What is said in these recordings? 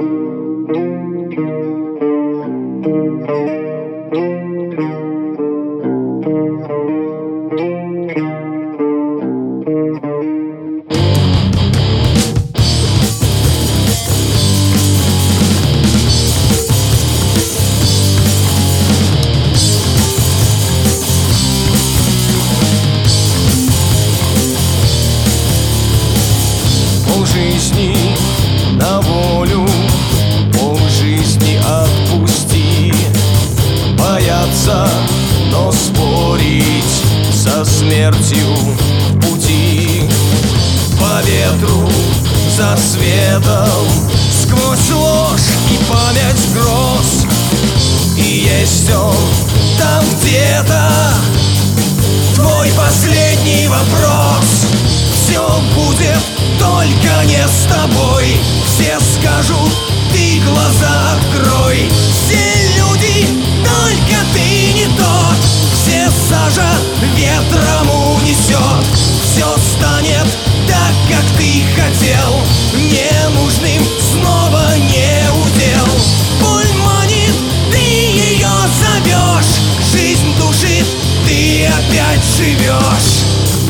Полжизни на волю, полжизни отпусти. Бояться, но спорить со смертью в пути. По ветру, за светом, сквозь ложь и память гроз. И есть он там где-то, твой последний вопрос. Все будет, только не с тобой. Все скажут, ты глаза открой. Все люди, только ты не тот. Все сажа ветром унесет. Все станет так, как ты хотел. Ненужным снова не удел. Боль манит, ты ее зовешь. Жизнь душит, ты опять живешь.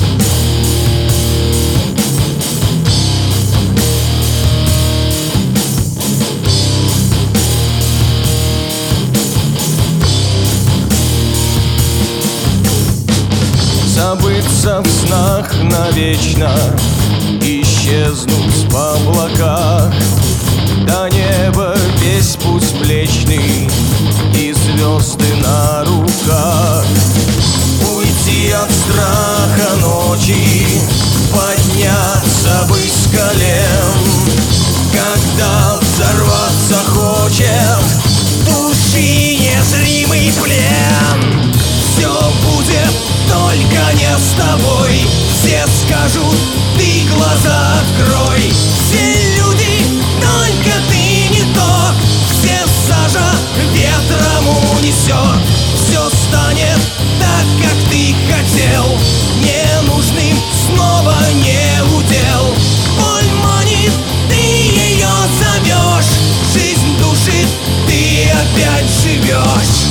Забыться в снах навечно, исчезнуть в облаках. До неба весь путь млечный и звезды на руках. Уйти от страха ночи, подняться бы с колен. Когда взорваться хочет души незримый плен. Все будет, только не с тобой. Все скажут, ты глаза открой. Все люди, только ты не тот. Все сажа ветром унесет. Все станет так, как ты хотел. Ненужным снова не удел. Боль манит, ты ее зовешь. Жизнь душит, ты опять живешь.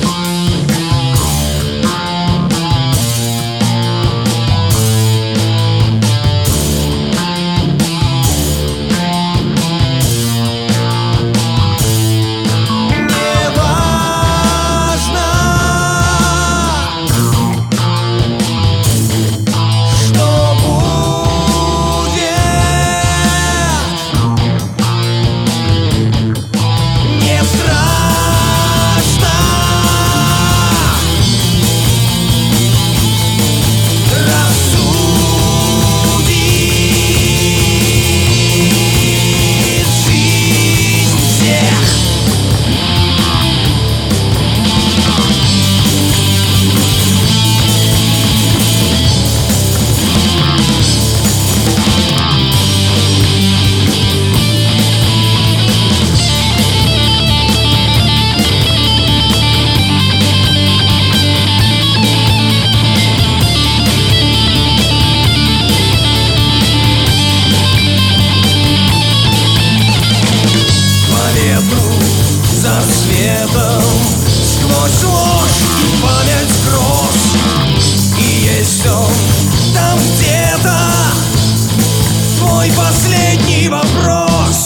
За светом, сквозь ложь и память гроз. И есть он там где-то, твой последний вопрос.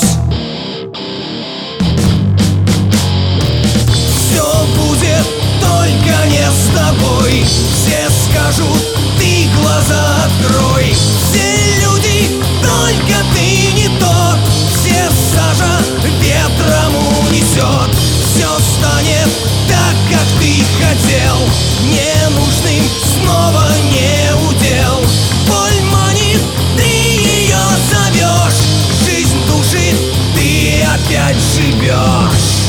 Все будет, только не с тобой. Все скажут, ты глаза открой. Все люди, только ты не тот. Все сажа ветром унесет. Все станет так, как ты хотел. Ненужным снова не удел. Боль манит, ты ее зовешь. Жизнь душит, ты опять живешь.